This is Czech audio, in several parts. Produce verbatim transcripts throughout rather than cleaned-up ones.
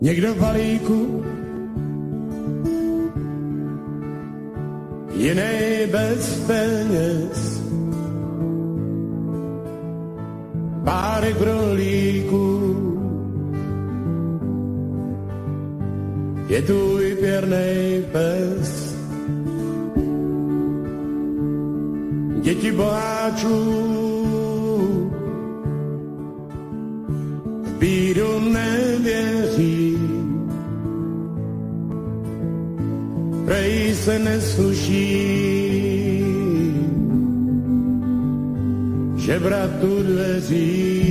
Někdo v balíku, jiný bez peněz, párek brolíků, je tu i pěrnej pes. Děti boháčů v bídu nevěří, prej se nesluší žebratu dveří.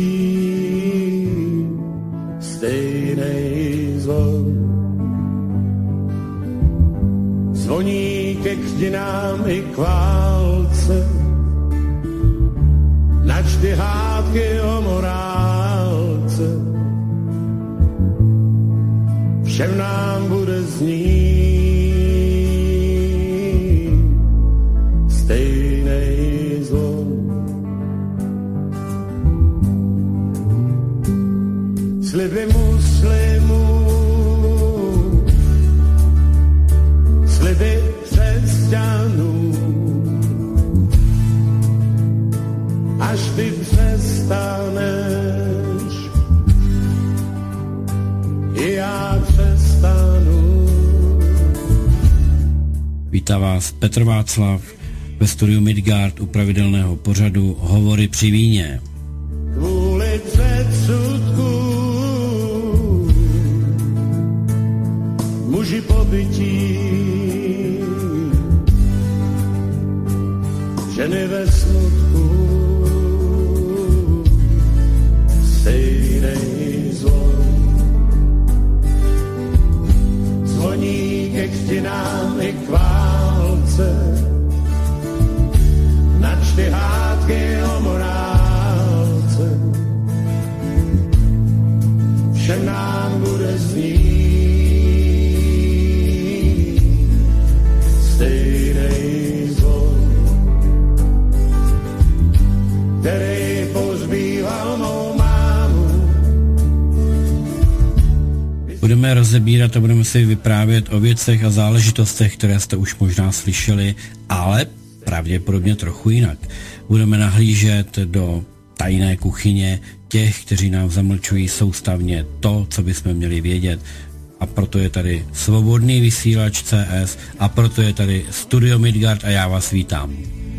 Stejnej zvon zvoní ke křtinám i k válce, načty hádky o morálce, všem nám bude znít stejnej zvon. Sliby muslimů, sliby křesťanů, až ty přestaneš, i já přestanu. Vítá vás Petr Václav ve studiu Midgard u pravidelného pořadu Hovory při víně. Kvůli předsudku muži pobytí, ženy ve smutku, stejnej zvon zvoní ke křtinám i k válce, načty hádky o morálce, všem nám bude znít stejnej zvon, který pozbýval mou mámu. Budeme rozebírat a budeme si vyprávět o věcech a záležitostech, které jste už možná slyšeli, ale pravděpodobně trochu jinak. Budeme nahlížet do tajné kuchyně těch, kteří nám zamlčují soustavně to, co bychom měli vědět. A proto je tady Svobodný vysílač C S a proto je tady Studio Midgard a já vás vítám.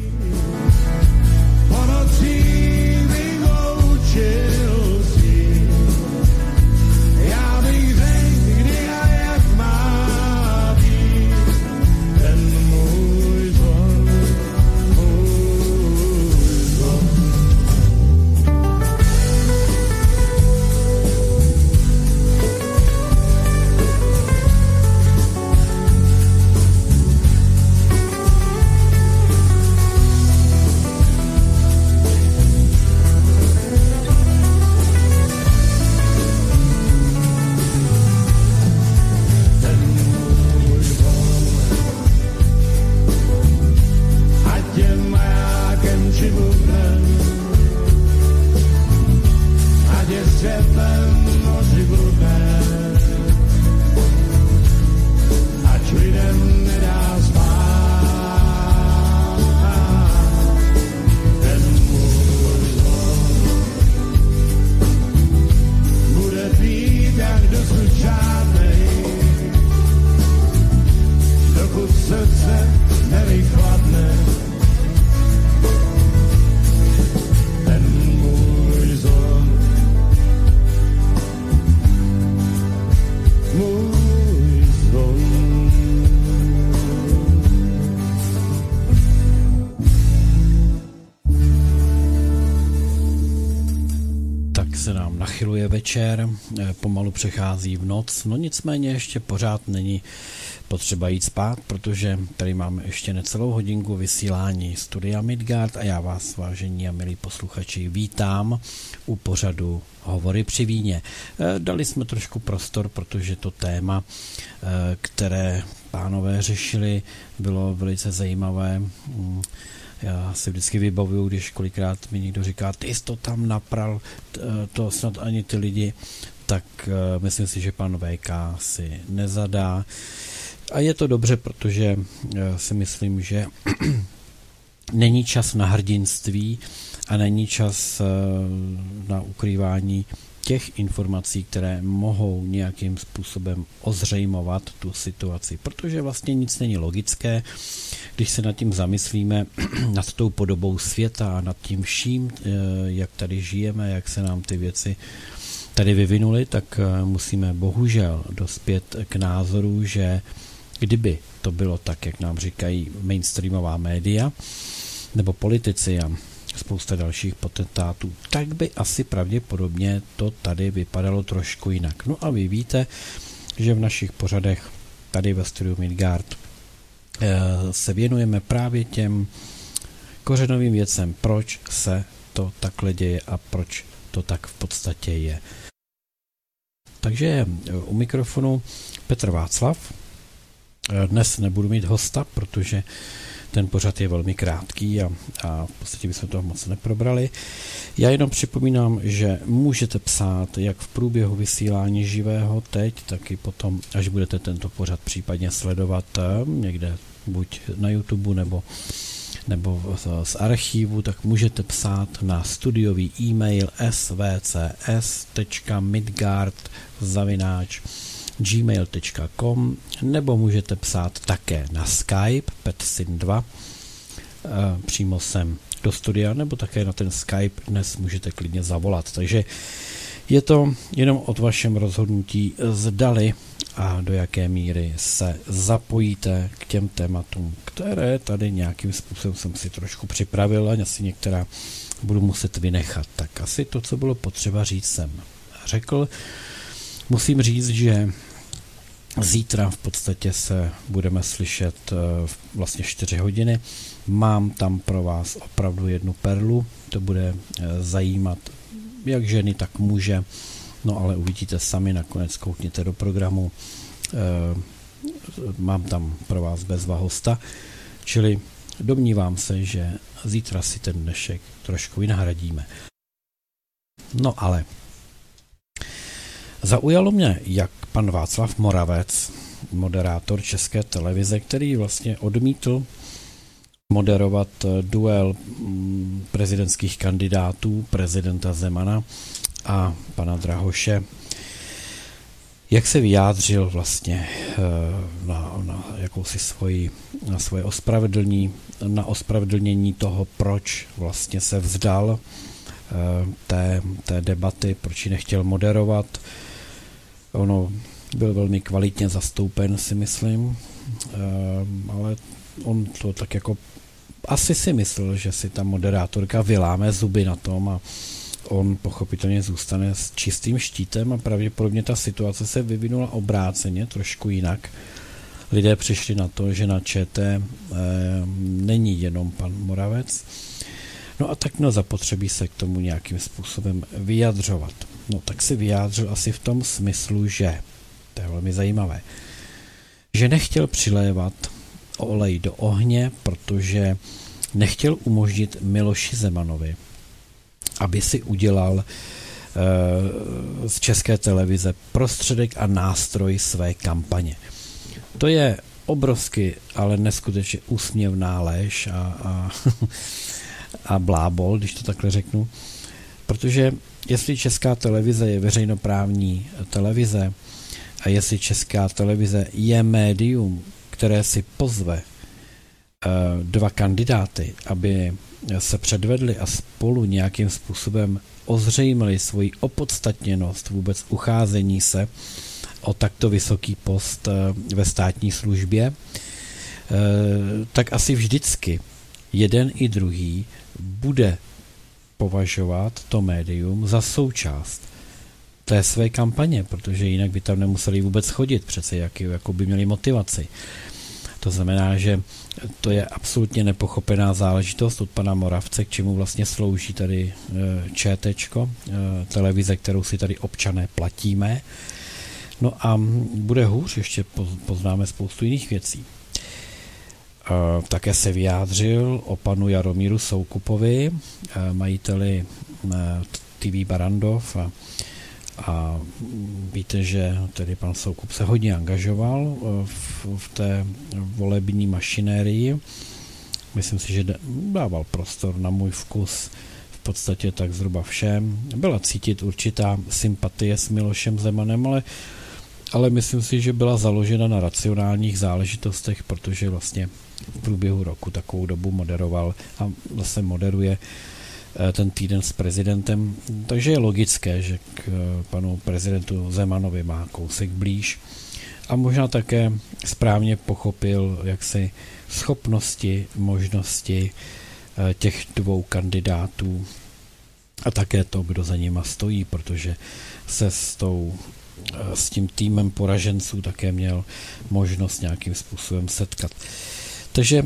Večer, pomalu přechází v noc, no nicméně ještě pořád není potřeba jít spát, protože tady máme ještě necelou hodinku vysílání Studia Midgard a já vás, vážení a milí posluchači, vítám u pořadu Hovory při víně. Dali jsme trošku prostor, protože to téma, které pánové řešili, bylo velice zajímavé. Já si vždycky vybavuju, když kolikrát mi někdo říká, ty jsi to tam napral, to snad ani ty lidi tak myslím si, že pan V K si nezadá. A je to dobře, protože si myslím, že není čas na hrdinství a není čas na ukrývání těch informací, které mohou nějakým způsobem ozřejmovat tu situaci, protože vlastně nic není logické, když se nad tím zamyslíme, nad tou podobou světa a nad tím vším, jak tady žijeme, jak se nám ty věci tady vyvinuly, tak musíme bohužel dospět k názoru, že kdyby to bylo tak, jak nám říkají mainstreamová média nebo politici a spousta dalších potentátů, tak by asi pravděpodobně to tady vypadalo trošku jinak. No a vy víte, že v našich pořadech tady ve studiu Midgard se věnujeme právě těm kořenovým věcem, proč se to takhle děje a proč to tak v podstatě je. Takže u mikrofonu Petr Václav. Dnes nebudu mít hosta, protože ten pořad je velmi krátký a, a v podstatě bychom toho moc neprobrali. Já jenom připomínám, že můžete psát jak v průběhu vysílání živého teď, tak i potom, až budete tento pořad případně sledovat někde buď na YouTube nebo, nebo z archivu, tak můžete psát na studiový e-mail s v c s tečka midgard zavináč gmail tečka com nebo můžete psát také na Skype petsin dva přímo sem do studia, nebo také na ten Skype dnes můžete klidně zavolat. Takže je to jenom od vašem rozhodnutí, zdali a do jaké míry se zapojíte k těm tématům, které tady nějakým způsobem jsem si trošku připravil a asi některá budu muset vynechat. Tak asi to, co bylo potřeba říct, jsem řekl. Musím říct, že zítra v podstatě se budeme slyšet vlastně čtyři hodiny. Mám tam pro vás opravdu jednu perlu. To bude zajímat jak ženy, tak muže. No ale uvidíte sami, nakonec koukněte do programu. Mám tam pro vás bezva hosta. Čili domnívám se, že zítra si ten dnešek trošku vynahradíme. No ale zaujalo mě, jak pan Václav Moravec, moderátor České televize, který vlastně odmítl moderovat duel prezidentských kandidátů, prezidenta Zemana a pana Drahoše, jak se vyjádřil vlastně na, na jakousi svoji, na svoje ospravedlnění, na ospravedlnění toho, proč vlastně se vzdal té, té debaty, proč ji nechtěl moderovat. Ono byl velmi kvalitně zastoupen, si myslím, ale on to tak jako asi si myslel, že si ta moderátorka vyláme zuby na tom a on pochopitelně zůstane s čistým štítem a pravděpodobně ta situace se vyvinula obráceně, trošku jinak. Lidé přišli na to, že na ČT e, není jenom pan Moravec. No a tak měl zapotřebí se k tomu nějakým způsobem vyjadřovat. No tak si vyjádřil asi v tom smyslu, že, to je velmi zajímavé, že nechtěl přilévat olej do ohně, protože nechtěl umožnit Miloši Zemanovi, aby si udělal e, z České televize prostředek a nástroj své kampaně. To je obrovsky, ale neskutečně úsměvná lež a, a, a blábol, když to takhle řeknu, protože jestli Česká televize je veřejnoprávní televize a jestli Česká televize je médium, které si pozve dva kandidáty, aby se předvedli a spolu nějakým způsobem ozřejmili svoji opodstatněnost vůbec ucházení se o takto vysoký post ve státní službě, tak asi vždycky jeden i druhý bude považovat to médium za součást té své kampaně, protože jinak by tam nemuseli vůbec chodit, přece jak, jako by měli motivaci. To znamená, že to je absolutně nepochopená záležitost od pana Moravce, k čemu vlastně slouží tady ČTčko, televize, kterou si tady občané platíme. No a bude hůř, ještě poznáme spoustu jiných věcí. Také se vyjádřil o panu Jaromíru Soukupovi, majiteli T V Barrandov a, A víte, že tedy pan Soukup se hodně angažoval v, v té volební mašinérii. Myslím si, že dával prostor na můj vkus v podstatě tak zhruba všem. Byla cítit určitá sympatie s Milošem Zemanem, ale, ale myslím si, že byla založena na racionálních záležitostech, protože vlastně v průběhu roku takovou dobu moderoval a zase moderuje ten týden s prezidentem, takže je logické, že k panu prezidentu Zemanovi má kousek blíž a možná také správně pochopil jaksi schopnosti, možnosti těch dvou kandidátů a také to, kdo za nima stojí, protože se s, tou, s tím týmem poraženců také měl možnost nějakým způsobem setkat. Takže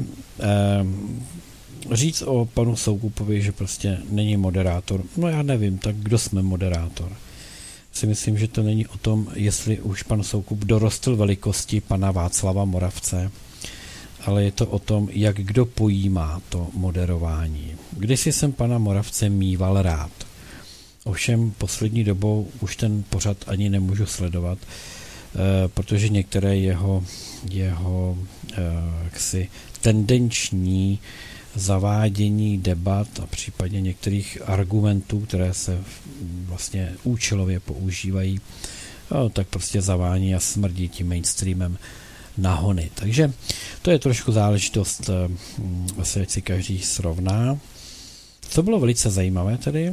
říct o panu Soukupovi, že prostě není moderátor, no já nevím, tak kdo jsme moderátor? Si myslím, že to není o tom, jestli už pan Soukup dorostl velikosti pana Václava Moravce, ale je to o tom, jak kdo pojímá to moderování. Kdysi jsem pana Moravce mýval rád. Ovšem poslední dobou už ten pořad ani nemůžu sledovat, protože některé jeho, jeho jaksi tendenční zavádění debat a případně některých argumentů, které se vlastně účelově používají, tak prostě zavání a smrdí tím mainstreamem na hony. Takže to je trošku záležitost, vlastně ať si každý srovná. Co bylo velice zajímavé tedy,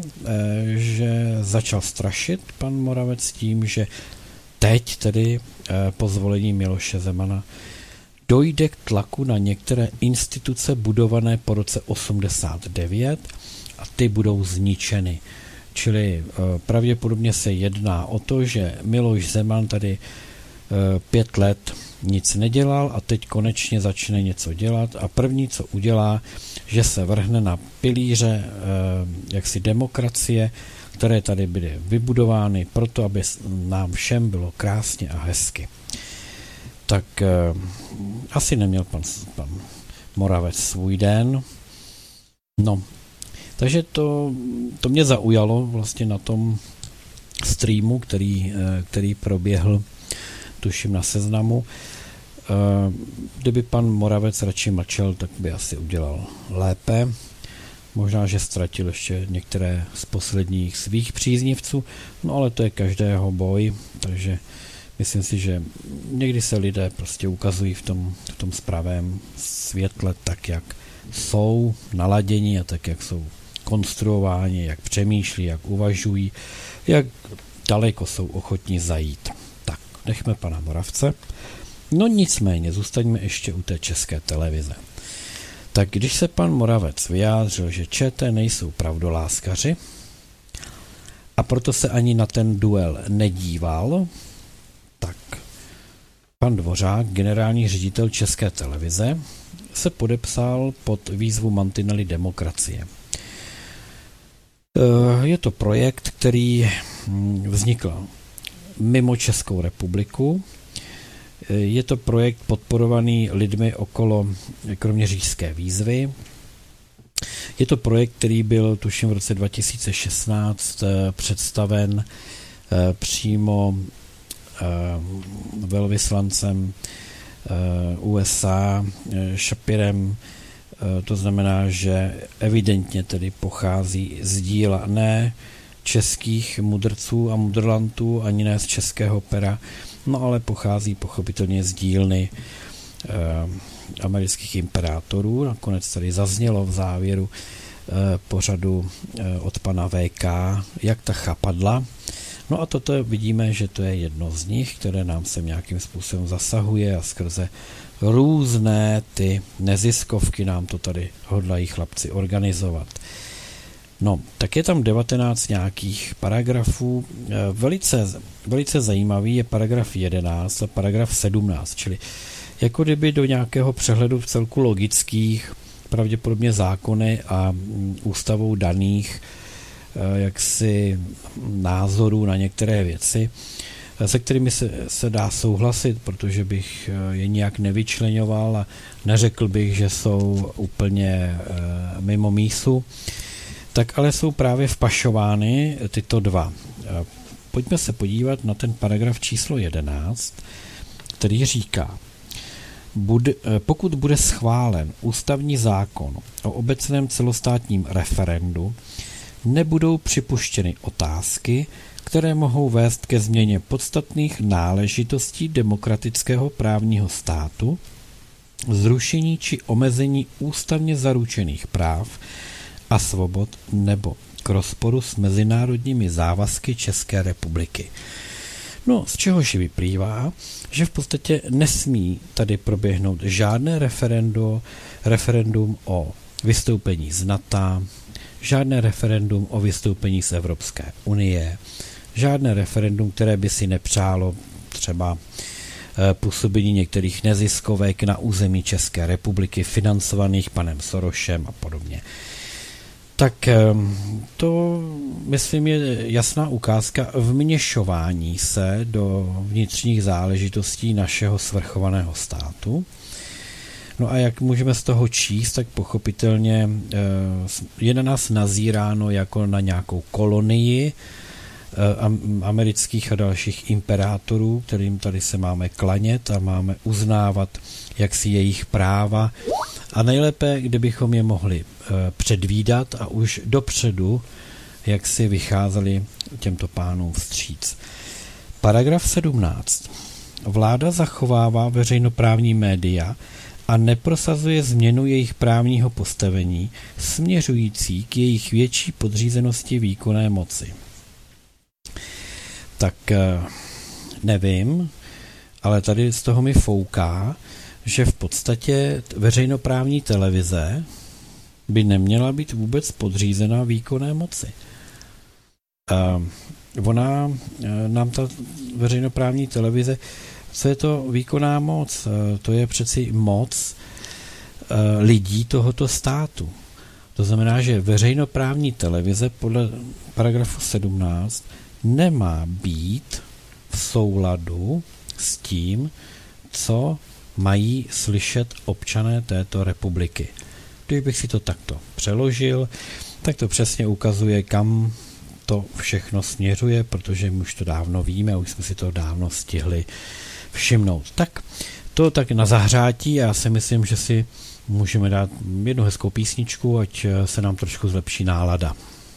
že začal strašit pan Moravec tím, že teď tedy po zvolení Miloše Zemana dojde k tlaku na některé instituce budované po roce osmdesát devět a ty budou zničeny. Čili pravděpodobně se jedná o to, že Miloš Zeman tady pět let nic nedělal a teď konečně začne něco dělat a první, co udělá, že se vrhne na pilíře jaksi demokracie, které tady byly vybudovány proto, aby nám všem bylo krásně a hezky. Tak eh, asi neměl pan, pan Moravec svůj den. No, takže to, to mě zaujalo vlastně na tom streamu, který, eh, který proběhl, tuším na Seznamu. Eh, kdyby pan Moravec radši mlčel, tak by asi udělal lépe. Možná, že ztratil ještě některé z posledních svých příznivců, no ale to je každého boj, takže myslím si, že někdy se lidé prostě ukazují v tom, v tom pravém světle tak, jak jsou naladěni a tak, jak jsou konstruováni, jak přemýšlí, jak uvažují, jak daleko jsou ochotní zajít. Tak, nechme pana Moravce. No nicméně, zůstaňme ještě u té České televize. Tak když se pan Moravec vyjádřil, že ČT nejsou pravdoláskaři a proto se ani na ten duel nedíval, tak pan Dvořák, generální ředitel České televize, se podepsal pod výzvu Mantinely demokracie. Je to projekt, který vznikl mimo Českou republiku. Je to projekt podporovaný lidmi okolo kroměřížské výzvy. Je to projekt, který byl tuším v roce dva tisíce šestnáct představen přímo velvyslancem U S A Shapirem. To znamená, že evidentně tedy pochází z díla ne českých mudrců a mudrlantů, ani ne z českého pera, no ale pochází pochopitelně z dílny eh, amerických imperátorů. Nakonec tady zaznělo v závěru eh, pořadu eh, od pana V K, jak ta chapadla. No a toto vidíme, že to je jedno z nich, které nám se nějakým způsobem zasahuje a skrze různé ty neziskovky nám to tady hodlají chlapci organizovat. No, tak je tam devatenáct nějakých paragrafů. Velice, velice zajímavý je paragraf jedenáct a paragraf sedmnáct, čili jako kdyby do nějakého přehledu v celku logických, pravděpodobně zákony a ústavou daných jaksi názorů na některé věci, se kterými se, se dá souhlasit, protože bych je nijak nevyčleňoval a neřekl bych, že jsou úplně mimo mísu, tak ale jsou právě vpašovány tyto dva pojďme se podívat na ten paragraf číslo jedenáct, který říká, Bude, pokud bude schválen ústavní zákon o obecném celostátním referendu, nebudou připuštěny otázky, které mohou vést ke změně podstatných náležitostí demokratického právního státu, zrušení či omezení ústavně zaručených práv a svobod nebo k rozporu s mezinárodními závazky České republiky. No, z čehož vyplývá, že v podstatě nesmí tady proběhnout žádné referendum, referendum o vystoupení z NATO, žádné referendum o vystoupení z Evropské unie, žádné referendum, které by si nepřálo třeba působení některých neziskovek na území České republiky, financovaných panem Sorošem a podobně. Tak to, myslím, je jasná ukázka vměšování se do vnitřních záležitostí našeho svrchovaného státu. No a jak můžeme z toho číst, tak pochopitelně je na nás nazíráno jako na nějakou kolonii amerických a dalších imperátorů, kterým tady se máme klanět a máme uznávat jaksi jejich práva. A nejlépe, kdybychom je mohli předvídat a už dopředu, jak si vycházeli těmto pánům vstříc. Paragraf sedmnáct. Vláda zachovává veřejnoprávní média a neprosazuje změnu jejich právního postavení směřující k jejich větší podřízenosti výkonné moci. Tak nevím, ale tady z toho mi fouká, že v podstatě veřejnoprávní televize by neměla být vůbec podřízená výkonné moci. Uh, ona, uh, nám ta veřejnoprávní televize, co je to výkonná moc? Uh, to je přeci moc uh, lidí tohoto státu. To znamená, že veřejnoprávní televize podle paragrafu sedmnáct nemá být v souladu s tím, co mají slyšet občané této republiky. Když bych si to takto přeložil, tak to přesně ukazuje, kam to všechno směřuje, protože my už to dávno víme a už jsme si to dávno stihli všimnout. Tak to tak na zahřátí, já si myslím, že si můžeme dát jednu hezkou písničku, ať se nám trošku zlepší nálada.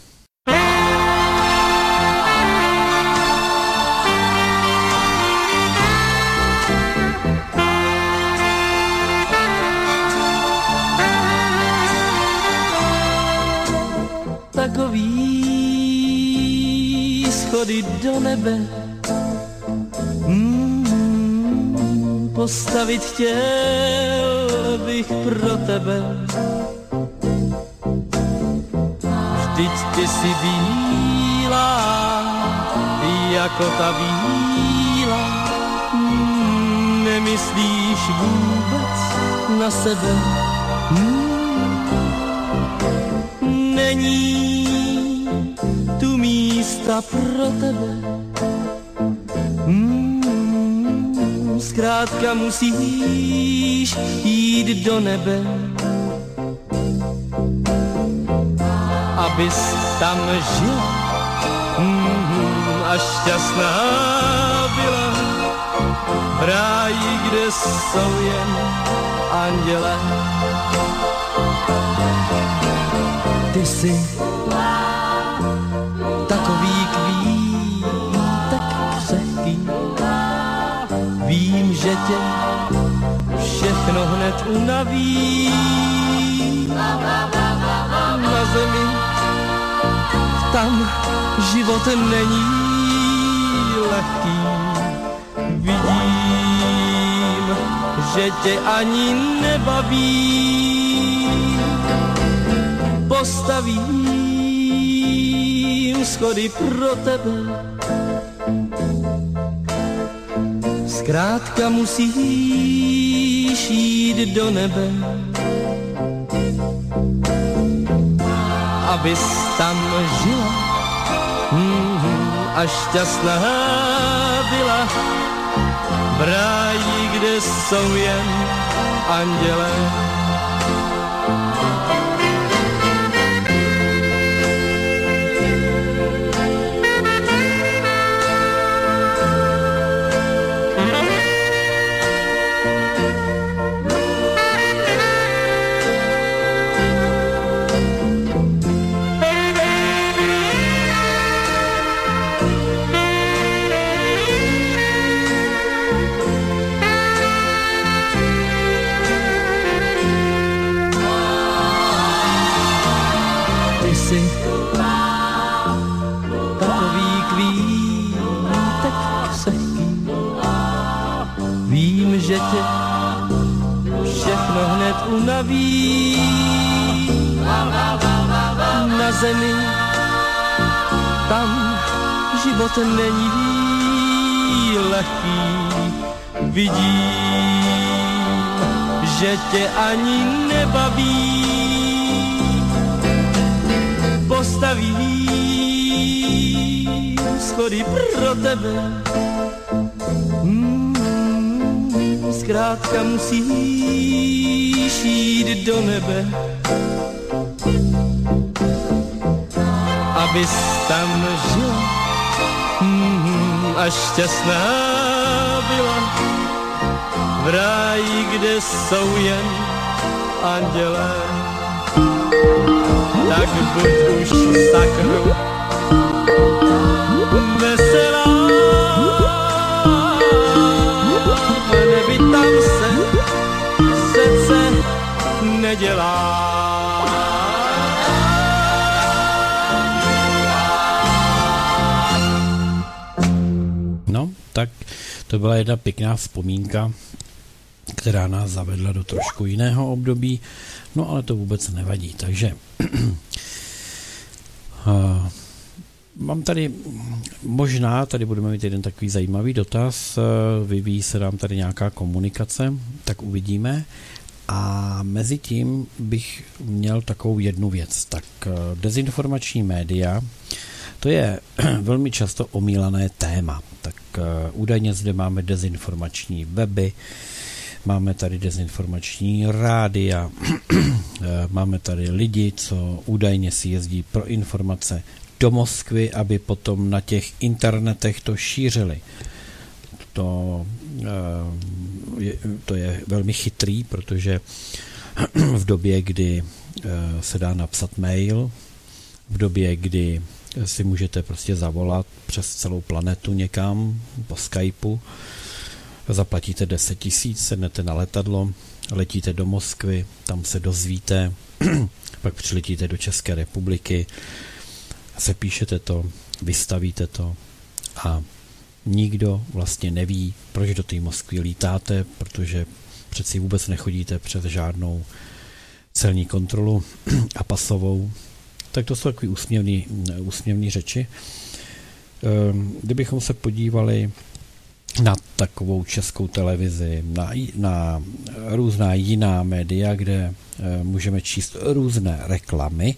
Takový schody do nebe mm, postavit chtěl bych pro tebe. Vždyť ty jsi bílá jako ta víla, mm, nemyslíš vůbec na sebe. Mm, není tu místa pro tebe. Mm, zkrátka musíš jít do nebe, abys tam žila mm, a šťastná byla v ráji, kde jsou jen anděle. Ty jsi takový kvítek křehký, vím, že tě všechno hned unaví. Na zemi tam život není lehký, vidím, že tě ani nebaví. Postavím schody pro tebe, zkrátka musíš jít do nebe, abys tam žila mm, a šťastná byla v ráji, kde jsou jen anděle. že tě všechno hned unaví. Na zemi tam život není lehký. Vidím, že tě ani nebaví. Postaví schody pro tebe. Mm, zkrátka musíš jít do nebe, abys tam žila mm, a šťastná byla. V ráji, kde jsou jen andělé, tak buď už sakru veselá. V nebi tam se srdce nedělá. No, tak to byla jedna pěkná vzpomínka, která nás zavedla do trošku jiného období, no ale to vůbec nevadí, takže uh, mám tady, možná tady budeme mít jeden takový zajímavý dotaz, uh, vyvíjí se nám tady nějaká komunikace, tak uvidíme, a mezi tím bych měl takovou jednu věc, tak uh, dezinformační média, to je velmi často omílané téma, tak uh, údajně zde máme dezinformační weby, máme tady dezinformační rádia, máme tady lidi, co údajně si jezdí pro informace do Moskvy, aby potom na těch internetech to šířili. To, to je velmi chytrý, protože v době, kdy se dá napsat mail, v době, kdy si můžete prostě zavolat přes celou planetu někam po Skypeu, zaplatíte deset tisíc, sednete na letadlo, letíte do Moskvy, tam se dozvíte, pak přiletíte do České republiky, sepíšete to, vystavíte to a nikdo vlastně neví, proč do té Moskvy lítáte, protože přeci vůbec nechodíte přes žádnou celní kontrolu a pasovou. Tak to jsou takový úsměvný, úsměvný řeči. Kdybychom se podívali na takovou českou televizi, na, na různá jiná média, kde e, můžeme číst různé reklamy,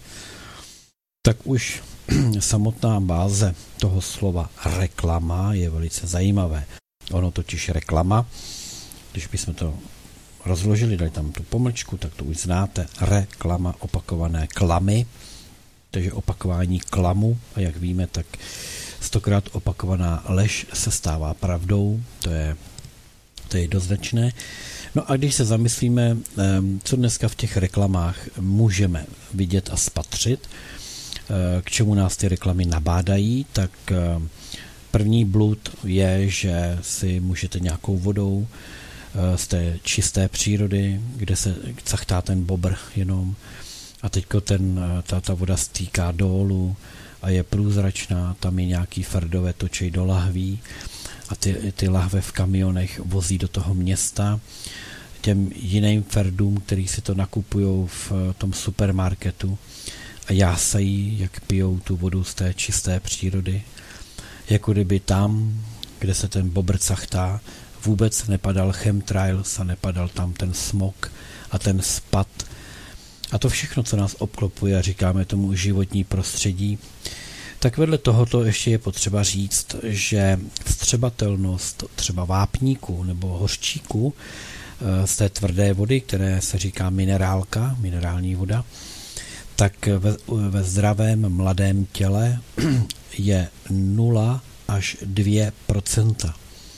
tak už samotná báze toho slova reklama je velice zajímavé. Ono totiž reklama, když bychom to rozložili, dali tam tu pomlčku, tak to už znáte. Reklama, opakované klamy, takže opakování klamu, a jak víme, tak stokrát opakovaná lež se stává pravdou, to je, to je jednoznačné. No a když se zamyslíme, co dneska v těch reklamách můžeme vidět a spatřit, k čemu nás ty reklamy nabádají, tak první blud je, že si můžete nějakou vodou z té čisté přírody, kde se cachtá ten bobr jenom, a teďko ten, ta, ta voda stýká dolů a je průzračná, tam je nějaký ferdové točej do lahví a ty, ty lahve v kamionech vozí do toho města těm jiným ferdům, který si to nakupujou v tom supermarketu a jásají, jak pijou tu vodu z té čisté přírody. Jako kdyby tam, kde se ten bobr cachtá, vůbec nepadal chemtrails a nepadal tam ten smog a ten spad. A to všechno, co nás obklopuje a říkáme tomu životní prostředí, tak vedle tohoto ještě je potřeba říct, že vstřebatelnost třeba vápníku nebo hořčíku z té tvrdé vody, které se říká minerálka, minerální voda, tak ve, ve zdravém mladém těle je nula až dvě procenta.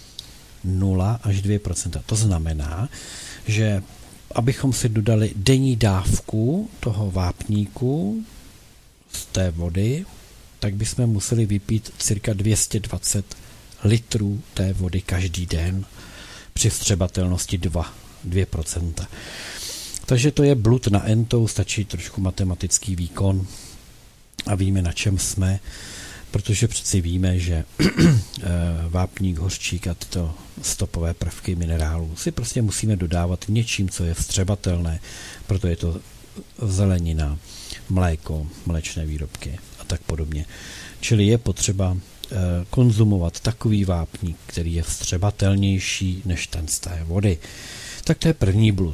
nula až dvě procenta. To znamená, že abychom si dodali denní dávku toho vápníku z té vody, tak bychom museli vypít cirka dvě stě dvacet litrů té vody každý den při vstřebatelnosti dva, dvě procenta. Takže to je blud na entou, stačí trošku matematický výkon a víme, na čem jsme. protože přeci víme, že vápník, hořčík a tyto stopové prvky minerálů si prostě musíme dodávat něčím, co je vstřebatelné, proto je to zelenina, mléko, mléčné výrobky a tak podobně. Čili je potřeba konzumovat takový vápník, který je vstřebatelnější než ten z té vody. Tak to je první blud.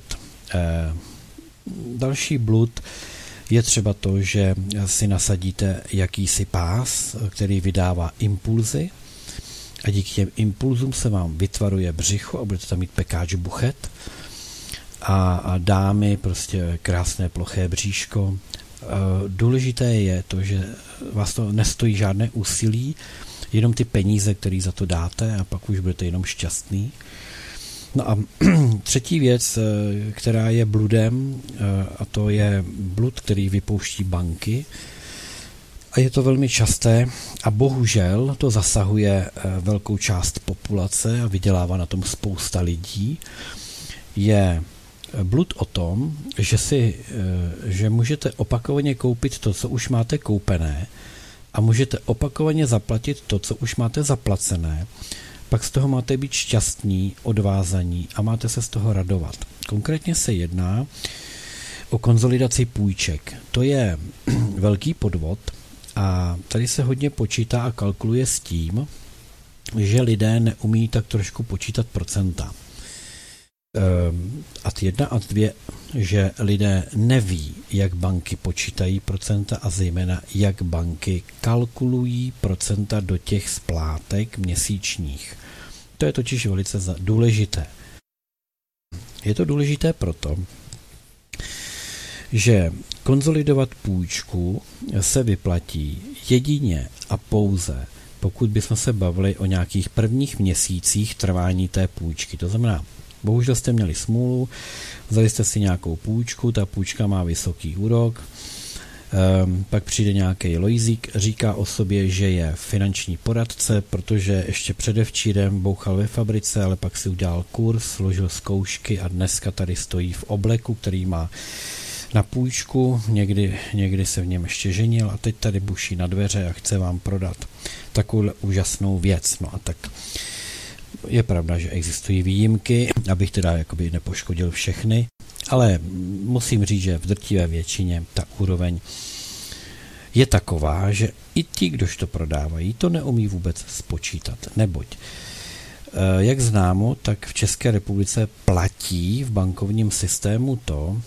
Další blud je třeba to, že si nasadíte jakýsi pás, který vydává impulzy a díky těm impulzům se vám vytvaruje břicho a budete tam mít pekáč buchet a, a dámy prostě krásné ploché bříško. Důležité je to, že vás to nestojí žádné úsilí, jenom ty peníze, které za to dáte a pak už budete jenom šťastný. No a třetí věc, která je bludem, a to je blud, který vypouští banky. A je to velmi časté a bohužel to zasahuje velkou část populace a vydělává na tom spousta lidí. Je blud o tom, že, si, že můžete opakovaně koupit to, co už máte koupené a můžete opakovaně zaplatit to, co už máte zaplacené. Pak z toho máte být šťastní, odvázaní a máte se z toho radovat. Konkrétně se jedná o konsolidaci půjček. To je velký podvod a tady se hodně počítá a kalkuluje s tím, že lidé neumí tak trošku počítat procenta. A jedna a dvě, že lidé neví, jak banky počítají procenta a zejména jak banky kalkulují procenta do těch splátek měsíčních. To je totiž velice důležité. Je to důležité proto, že konsolidovat půjčku se vyplatí jedině a pouze, pokud bychom se bavili o nějakých prvních měsících trvání té půjčky. To znamená, bohužel jste měli smůlu, vzali jste si nějakou půjčku, ta půjčka má vysoký úrok, um, pak přijde nějaký lojzík, říká o sobě, že je finanční poradce, protože ještě předevčírem bouchal ve fabrice, ale pak si udělal kurz, složil zkoušky a dneska tady stojí v obleku, který má na půjčku, někdy, někdy se v něm ještě ženil a teď tady buší na dveře a chce vám prodat takovou úžasnou věc. No a tak je pravda, že existují výjimky, abych teda jakoby nepoškodil všechny, ale musím říct, že v drtivé většině ta úroveň je taková, že i ti, kdož to prodávají, to neumí vůbec spočítat, neboť jak známo, tak v České republice platí v bankovním systému to,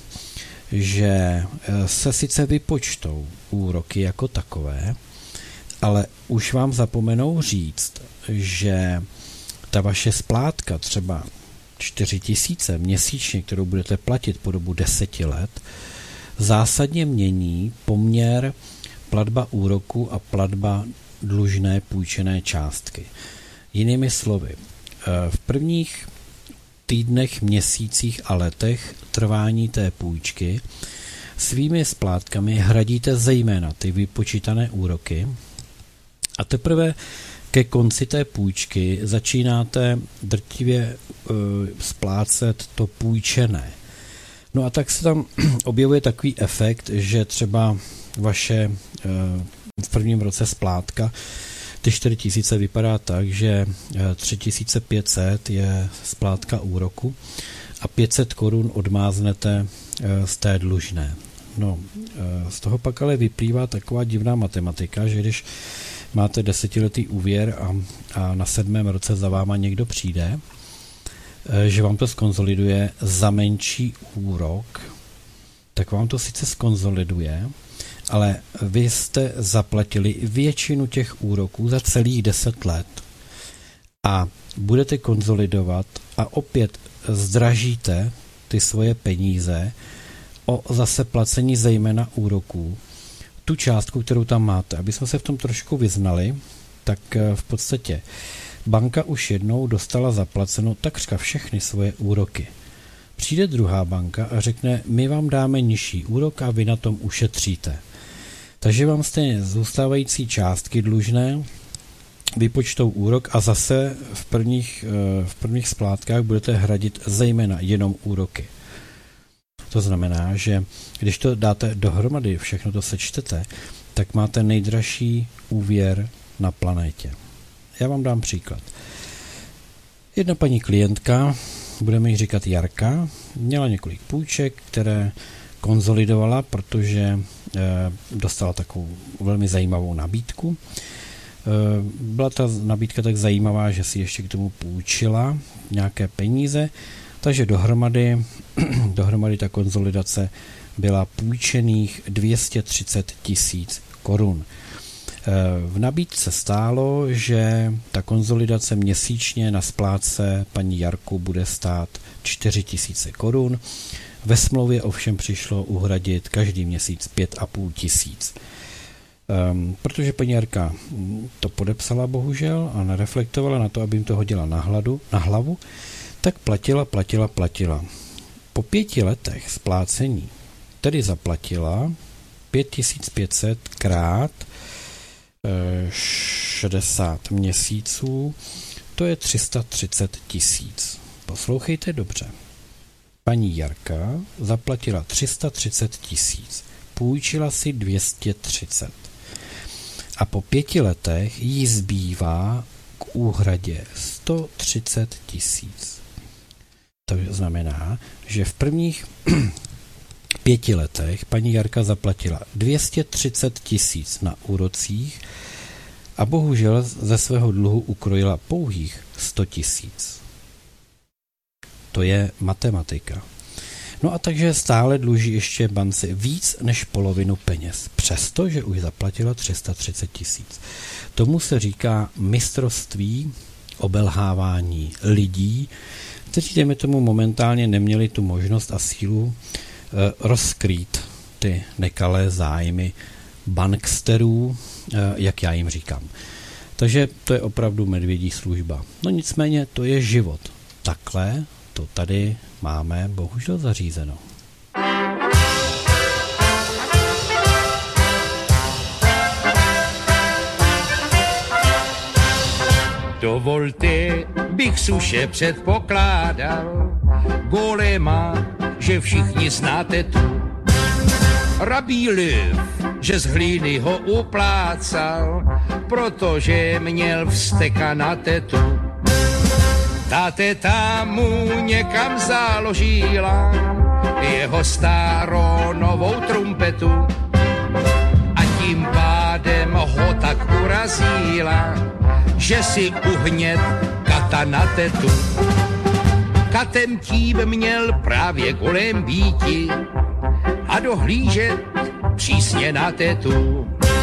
že se sice vypočtou úroky jako takové, ale už vám zapomenou říct, že ta vaše splátka, třeba čtyři tisíce měsíčně, kterou budete platit po dobu deseti let, zásadně mění poměr platba úroku a platba dlužné půjčené částky. Jinými slovy, v prvních týdnech, měsících a letech trvání té půjčky svými splátkami hradíte zejména ty vypočítané úroky a teprve ke konci té půjčky začínáte drtivě e, splácet to půjčené. No a tak se tam objevuje takový efekt, že třeba vaše e, v prvním roce splátka ty čtyři tisíce vypadá tak, že tři tisíce pět set je splátka úroku a pět set korun odmáznete z té dlužné. No, z toho pak ale vyplývá taková divná matematika, že když máte desetiletý úvěr a, a na sedmém roce za váma někdo přijde, že vám to skonsoliduje za menší úrok, tak vám to sice skonsoliduje, ale vy jste zaplatili většinu těch úroků za celých deset let a budete konsolidovat a opět zdražíte ty svoje peníze o zase placení zejména úroků. Tu částku, kterou tam máte, aby jsme se v tom trošku vyznali, tak v podstatě banka už jednou dostala zaplaceno takřka všechny svoje úroky. Přijde druhá banka a řekne, my vám dáme nižší úrok a vy na tom ušetříte. Takže vám stejně zůstávající částky dlužné vypočtou úrok a zase v prvních, v prvních splátkách budete hradit zejména jenom úroky. To znamená, že když to dáte dohromady, všechno to sečtete, tak máte nejdražší úvěr na planetě. Já vám dám příklad. Jedna paní klientka, budeme jí říkat Jarka, měla několik půjček, které konzolidovala, protože e, dostala takovou velmi zajímavou nabídku. E, byla ta nabídka tak zajímavá, že si ještě k tomu půjčila nějaké peníze, takže dohromady, dohromady ta konzolidace byla půjčených dvě stě třicet tisíc korun. V nabídce stálo, že ta konzolidace měsíčně na splátce paní Jarku bude stát čtyři tisíce korun. Ve smlouvě ovšem přišlo uhradit každý měsíc pět a půl tisíc. Um, protože paní Jarka to podepsala bohužel a nereflektovala na to, aby jim to hodila na, hladu, na hlavu, tak platila, platila, platila. Po pěti letech splácení tedy zaplatila pět tisíc pět set krát šedesát měsíců, to je tři sta třicet tisíc. Poslouchejte dobře. Paní Jarka zaplatila tři sta třicet tisíc, půjčila si dvě stě třicet. A po pěti letech jí zbývá k úhradě sto třicet tisíc. To znamená, že v prvních pěti letech paní Jarka zaplatila dvě stě třicet tisíc na úrocích a bohužel ze svého dluhu ukrojila pouhých sto tisíc. To je matematika. No a takže stále dluží ještě bance víc než polovinu peněz, přestože už zaplatila tři sta třicet tisíc. Tomu se říká mistrovství obelhávání lidí, kteří dejme tomu momentálně neměli tu možnost a sílu rozkrýt ty nekalé zájmy banksterů, jak já jim říkám. Takže to je opravdu medvědí služba. No nicméně to je život. Takhle to tady máme bohužel zařízeno. Dovolte, bych suše předpokládal, Golema, že všichni znáte tu. Rabí Liv, že z hlíny ho uplácal, protože měl vzteka na tetu. Ta teta mu někam založila jeho starou novou trumpetu a tím pádem ho tak urazila, že si uhnět kata na tetu. Katem tím měl právě Golem býti a dohlížet přísně na tetu.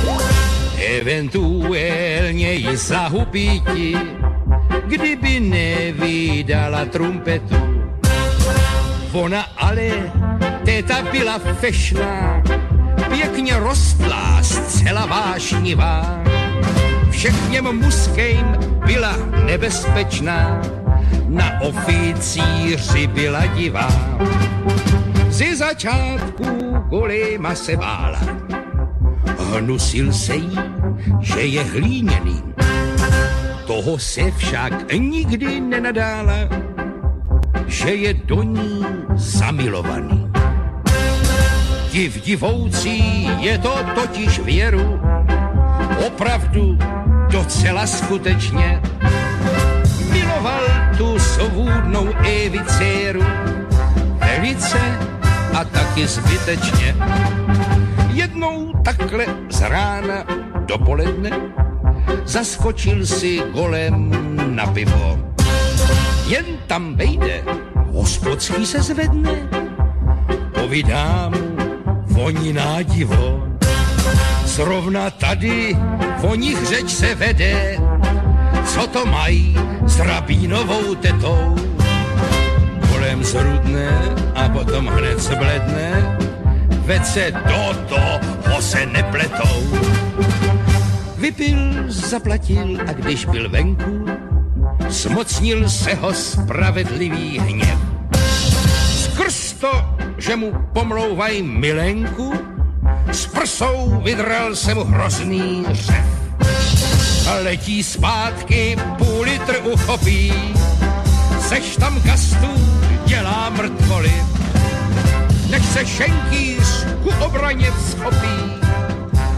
Eventuálně ji zahubíti, kdyby nevydala trumpetu. Ona ale, teta byla fešná, pěkně rostlá, zcela vášnivá. Všechněm muským byla nebezpečná, na oficíři byla divá. Ze začátku Golema se bála, hnusil se jí, že je hlíněný. Toho se však nikdy nenadála, že je do ní zamilovaný. Div divoucí je to totiž věru, opravdu docela skutečně. Miloval tu svůdnou Evicéru velice a taky zbytečně. Jednou takhle z rána do poledne zaskočil si Golem na pivo. Jen tam vejde, hospodský se zvedne, povídá mu voniná divo. Zrovna tady o nich řeč se vede, co to mají s rabínovou tetou. Golem zrudne a potom hned zbledne, veď se do toho se nepletou. Vypil, zaplatil a když byl venku, zmocnil se ho spravedlivý hněv. Skrz to, že mu pomlouvají milenku, s prsou vydral se mu hrozný řev. A letí zpátky, půl litr uchopí, seš tam gastů dělá mrtvoly, než se šenkýř ku obraně vzchopí.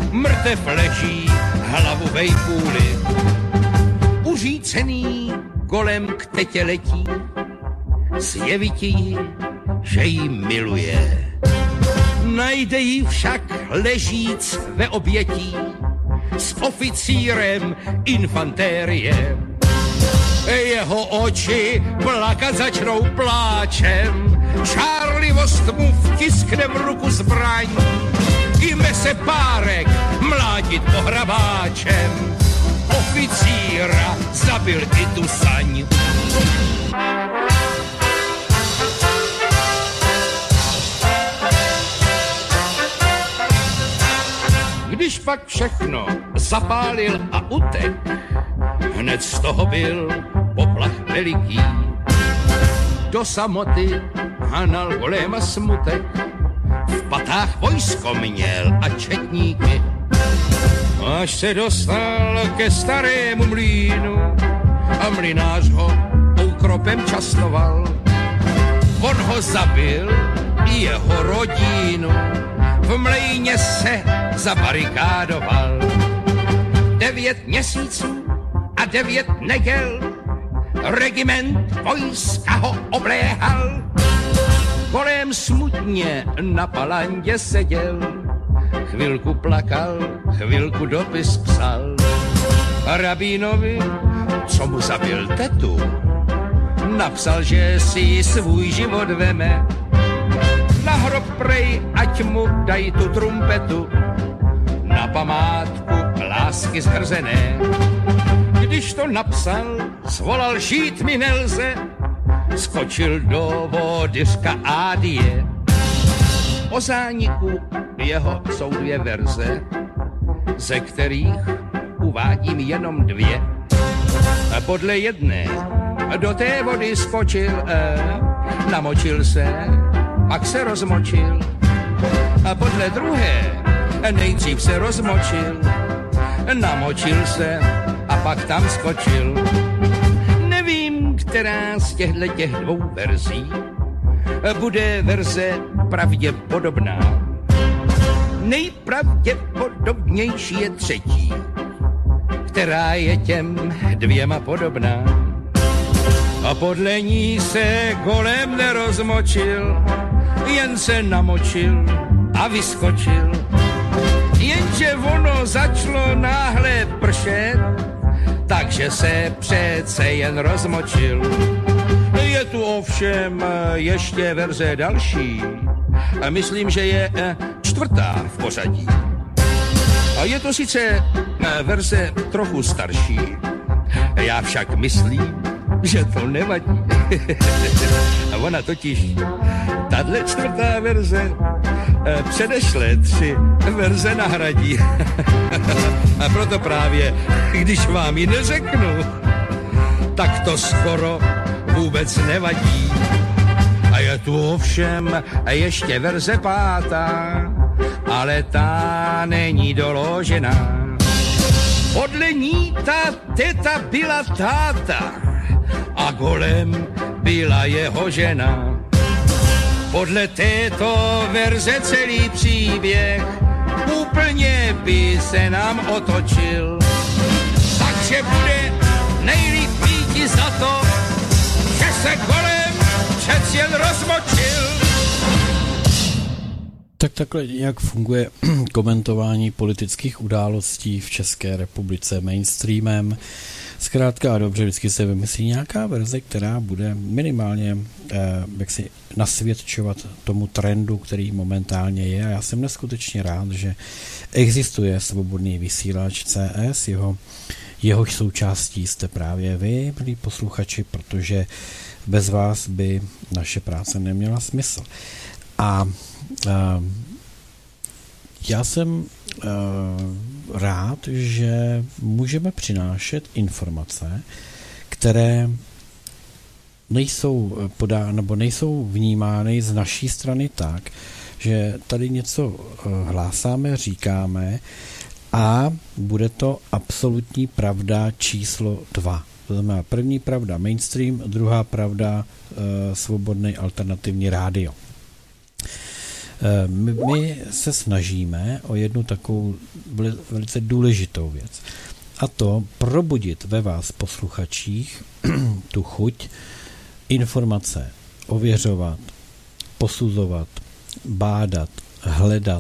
mrtev leží hlavu vejpůli. Uřícený golem k tetě letí, zjevit jí, že jí miluje. Najde jí však ležíc ve obětí s oficírem infantérie. Jeho oči plakat začnou pláčem, žárlivost mu vtiskne v ruku zbraň. Jme se párek mlátit pohrabáčem, oficíra zabil i tu saň. Když pak všechno zapálil a utek, hned z toho byl poplach veliký. Do samoty hanal goléma smutek, v patách vojsko měl a četníky. Až se dostal ke starému mlýnu a mlynář ho úkropem častoval. On ho zabil i jeho rodinu, v mlejně se zabarikádoval. Devět měsíců a devět neděl regiment vojska ho obléhal. Kolem smutně na palandě seděl, chvilku plakal, chvilku dopis psal. Rabínovi, co mu zabil tetu, napsal, že si svůj život veme. Na hrob prej, ať mu dají tu trumpetu, na památku lásky zhrzené. Když to napsal, svolal žít mi nelze, skočil do vody řka Ádie. O zániku jeho jsou dvě verze, ze kterých uvádím jenom dvě. A podle jedné do té vody skočil, eh, namočil se, pak se rozmočil. A podle druhé nejdřív se rozmočil, namočil se a pak tam skočil. Nevím, která z těchto těch dvou verzí bude verze pravděpodobná. Nejpravděpodobnější je třetí, která je těm dvěma podobná. A podle ní se golem nerozmočil, jen se namočil a vyskočil. Jenže ono začalo náhle pršet, takže se přece jen rozmočil. Je tu ovšem ještě verze další, a myslím, že je čtvrtá v pořadí. A je to sice verze trochu starší, já však myslím, že to nevadí. A ona totiž, tahle čtvrtá verze, předešlé tři verze nahradí. A proto právě, když vám ji neřeknu, tak to skoro vůbec nevadí. A je tu ovšem ještě verze pátá, ale ta není doložená. Podle ní ta teta byla táta a golem byla jeho žena. Podle této verze celý příběh úplně by se nám otočil. Takže bude nejlíp mít za to, že se golem přec jen rozmočil. Tak takhle jak funguje komentování politických událostí v České republice mainstreamem. Zkrátka a dobře, vždycky se vymyslí nějaká verze, která bude minimálně eh, jaksi nasvědčovat tomu trendu, který momentálně je. A já jsem neskutečně rád, že existuje svobodný vysílač C S, jeho, jehož součástí jste právě vy, milí posluchači, protože bez vás by naše práce neměla smysl. A eh, já jsem eh, rád, že můžeme přinášet informace, které nejsou podány nebo nejsou vnímány z naší strany tak, že tady něco hlásáme, říkáme a bude to absolutní pravda číslo dva. To znamená první pravda mainstream, druhá pravda eh, svobodný alternativní rádio. My, my se snažíme o jednu takovou velice důležitou věc. A to probudit ve vás posluchačích tu chuť informace ověřovat, posuzovat, bádat, hledat,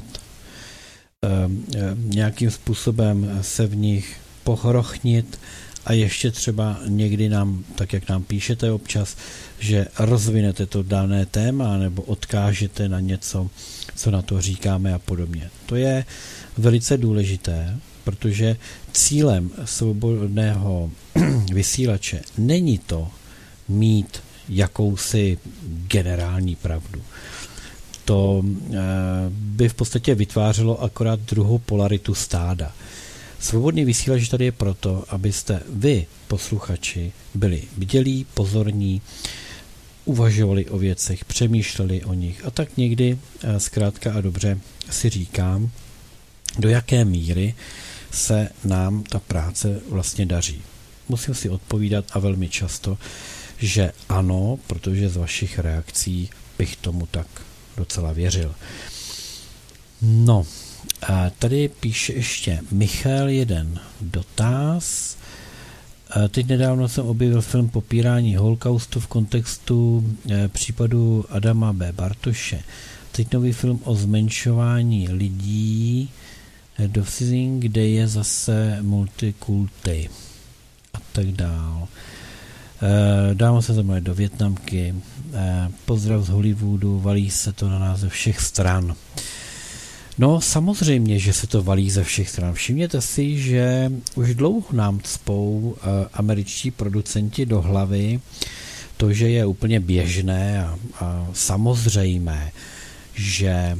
nějakým způsobem se v nich pochrochnit a ještě třeba někdy nám, tak jak nám píšete občas, že rozvinete to dané téma nebo odkážete na něco, co na to říkáme a podobně. To je velice důležité, protože cílem svobodného vysílače není to mít jakousi generální pravdu. To by v podstatě vytvářelo akorát druhou polaritu stáda. Svobodný vysílač tady je proto, abyste vy, posluchači, byli bdělí, pozorní, uvažovali o věcech, přemýšleli o nich. A tak někdy zkrátka a dobře si říkám, do jaké míry se nám ta práce vlastně daří. Musím si odpovídat a velmi často, že ano, protože z vašich reakcí bych tomu tak docela věřil. No, a tady píše ještě Michal jeden dotaz. A teď nedávno jsem objevil film Popírání holokaustu v kontextu e, případu Adama B. Bartoše. Teď nový film o zmenšování lidí, Dovcizing, kde je zase multikulty a tak dál. E, dávám se zamluvit do Vietnamky. E, pozdrav z Hollywoodu, valí se to na nás ze všech stran. No samozřejmě, že se to valí ze všech stran. Všimněte si, že už dlouho nám cpou e, američtí producenti do hlavy to, že je úplně běžné a, a samozřejmé, že e,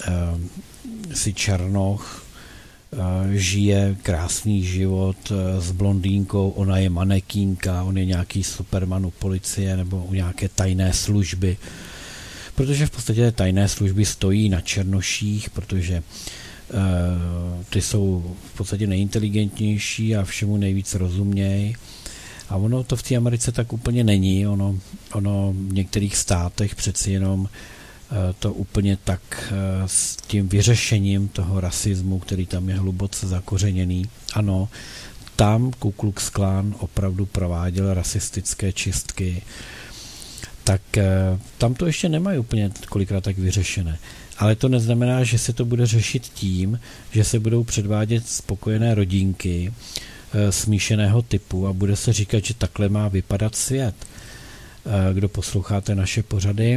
si Černoch žije krásný život s blondýnkou, ona je manekínka, on je nějaký superman u policie nebo u nějaké tajné služby. Protože v podstatě tajné služby stojí na černoších, protože uh, ty jsou v podstatě nejinteligentnější a všemu nejvíc rozumějí. A ono to v té Americe tak úplně není. Ono, ono v některých státech přeci jenom to úplně tak s tím vyřešením toho rasismu, který tam je hluboce zakořeněný. Ano, tam Ku Klux Klan opravdu prováděl rasistické čistky, tak tam to ještě nemají úplně kolikrát tak vyřešené. Ale to neznamená, že se to bude řešit tím, že se budou předvádět spokojené rodinky smíšeného typu a bude se říkat, že takhle má vypadat svět. Kdo posloucháte naše pořady,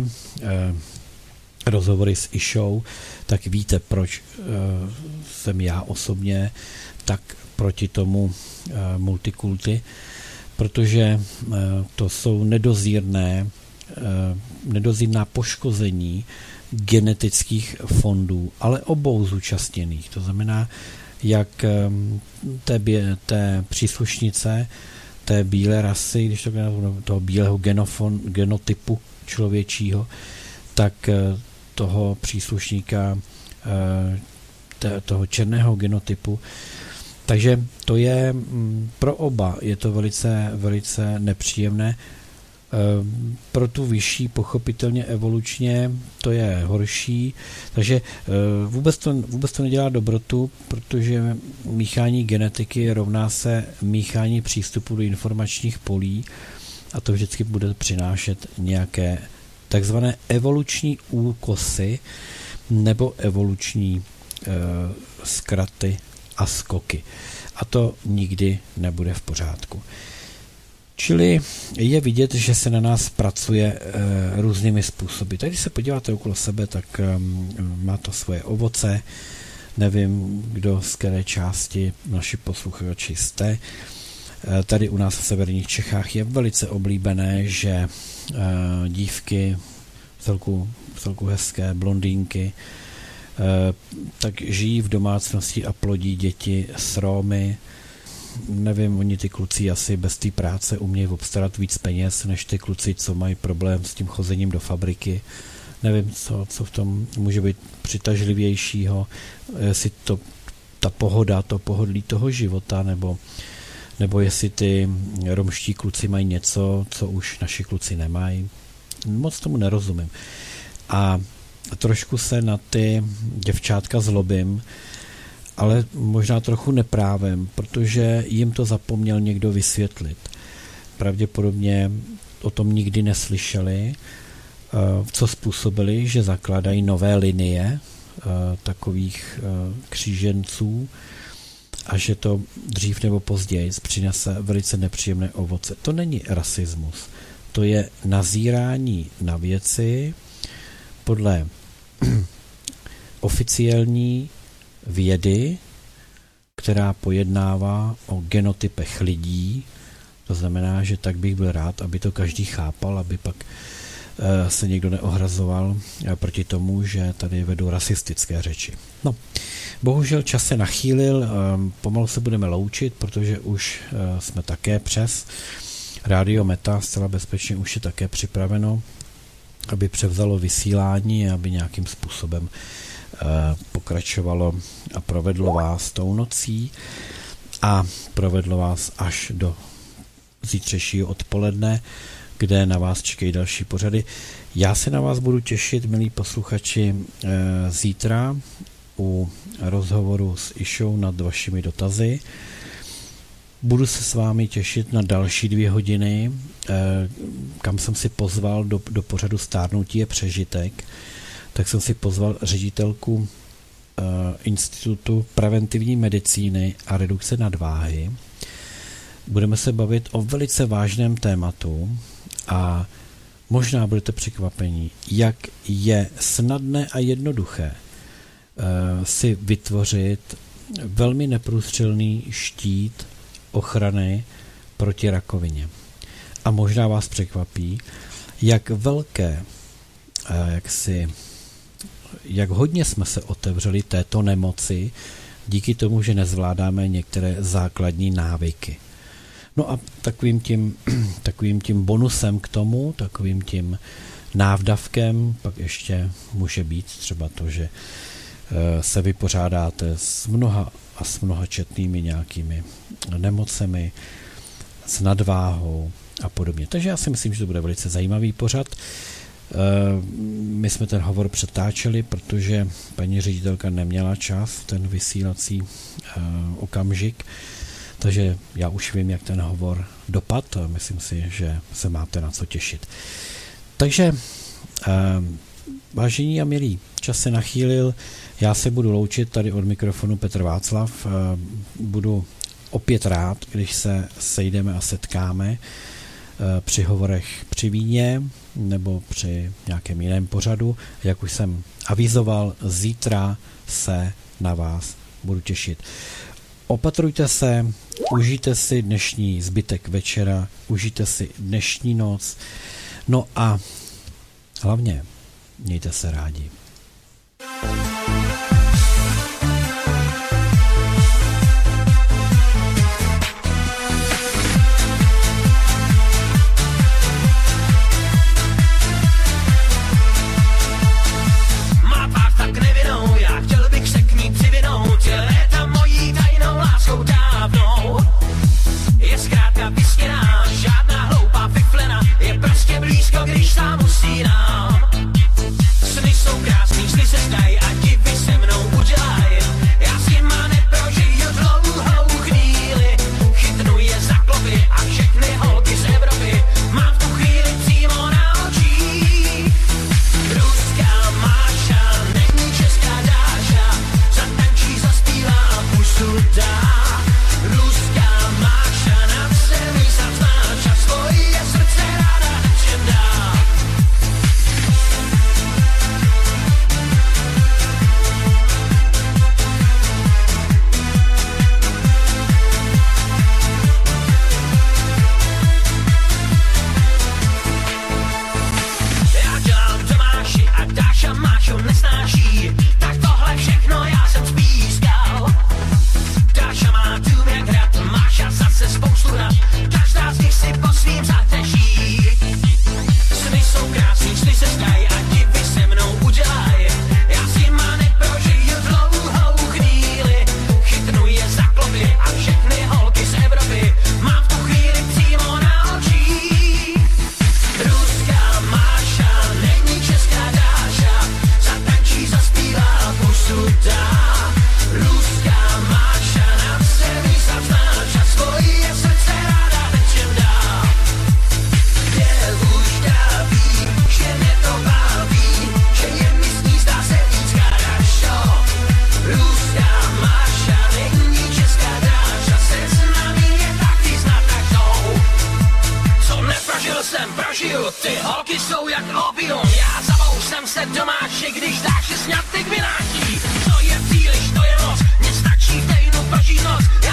rozhovory s Išou, tak víte, proč uh, jsem já osobně tak proti tomu uh, multikulty, protože uh, to jsou nedozírné, uh, nedozírná poškození genetických fondů, ale obou zúčastněných. To znamená, jak um, té, té příslušnice té bílé rasy, když to nazvu, toho bílého genofon, genotypu člověčího, tak uh, toho příslušníka toho černého genotypu. Takže to je pro oba je to velice, velice nepříjemné. Pro tu vyšší pochopitelně evolučně to je horší. Takže vůbec to, vůbec to nedělá dobrotu, protože míchání genetiky rovná se míchání přístupu do informačních polí a to vždycky bude přinášet nějaké takzvané evoluční úkosy nebo evoluční e, zkraty a skoky. A to nikdy nebude v pořádku. Čili je vidět, že se na nás pracuje e, různými způsoby. Tak když se podíváte okolo sebe, tak e, má to svoje ovoce. Nevím, kdo z které části naši posluchači jste. E, tady u nás v severních Čechách je velice oblíbené, že e, dívky, celku, celku hezké blondýnky, e, tak žijí v domácnosti a plodí děti s Rómy. Nevím, oni ty kluci asi bez té práce umějí obstarat víc peněz, než ty kluci, co mají problém s tím chozením do fabriky. Nevím, co, co v tom může být přitažlivějšího, jestli to ta pohoda, to pohodlí toho života, nebo, nebo jestli ty romští kluci mají něco, co už naši kluci nemají. Moc tomu nerozumím. A trošku se na ty děvčátka zlobím, ale možná trochu neprávem, protože jim to zapomněl někdo vysvětlit. Pravděpodobně o tom nikdy neslyšeli, co způsobili, že zakládají nové linie takových kříženců a že to dřív nebo později přinese velice nepříjemné ovoce. To není rasismus, to je nazírání na věci podle oficiální vědy, která pojednává o genotypech lidí. To znamená, že tak bych byl rád, aby to každý chápal, aby pak se někdo neohrazoval proti tomu, že tady vedou rasistické řeči. No, bohužel čas se nachýlil, pomalu se budeme loučit, protože už jsme také přes. Rádio Meta zcela bezpečně už je také připraveno, aby převzalo vysílání a aby nějakým způsobem pokračovalo a provedlo vás tou nocí a provedlo vás až do zítřejšího odpoledne, kde na vás čekají další pořady. Já se na vás budu těšit, milí posluchači, zítra u rozhovoru s Išou nad vašimi dotazy. Budu se s vámi těšit na další dvě hodiny, kam jsem si pozval do, do pořadu Stárnutí je přežitek, tak jsem si pozval ředitelku Institutu preventivní medicíny a redukce nadváhy. Budeme se bavit o velice vážném tématu a možná budete překvapení, jak je snadné a jednoduché si vytvořit velmi neprůstřelný štít ochrany proti rakovině. A možná vás překvapí, jak velké, jak si, jak hodně jsme se otevřeli této nemoci díky tomu, že nezvládáme některé základní návyky. No a takovým tím, takovým tím bonusem k tomu, takovým tím návdavkem pak ještě může být třeba to, že se vypořádáte s mnoha a s mnoha četnými nějakými nemocemi, s nadváhou a podobně. Takže já si myslím, že to bude velice zajímavý pořad. My jsme ten hovor přetáčeli, protože paní ředitelka neměla čas, ten vysílací okamžik, takže já už vím, jak ten hovor dopad a myslím si, že se máte na co těšit. Takže, vážení a milí, čas se nachýlil, já se budu loučit tady od mikrofonu Petr Václav, budu opět rád, když se sejdeme a setkáme při hovorech při víně nebo při nějakém jiném pořadu. Jak už jsem avizoval, zítra se na vás budu těšit. Opatrujte se, užijte si dnešní zbytek večera, užijte si dnešní noc, no a hlavně mějte se rádi. Má pár tak nevinnou, já chtěl bych se k ní přivinout, je léta mojí tajnou láskou dávnou. Je zkrátka vysněná, žádná hloupá fiflena, je prostě blízko, když sám usínám. Sny jsou krásný, sny se zdají a ti škorpion, já zabousem se domáši, když dáš si sňatek vynáší. To je příliš, to je moc, mně stačí v týdnu prožít noc,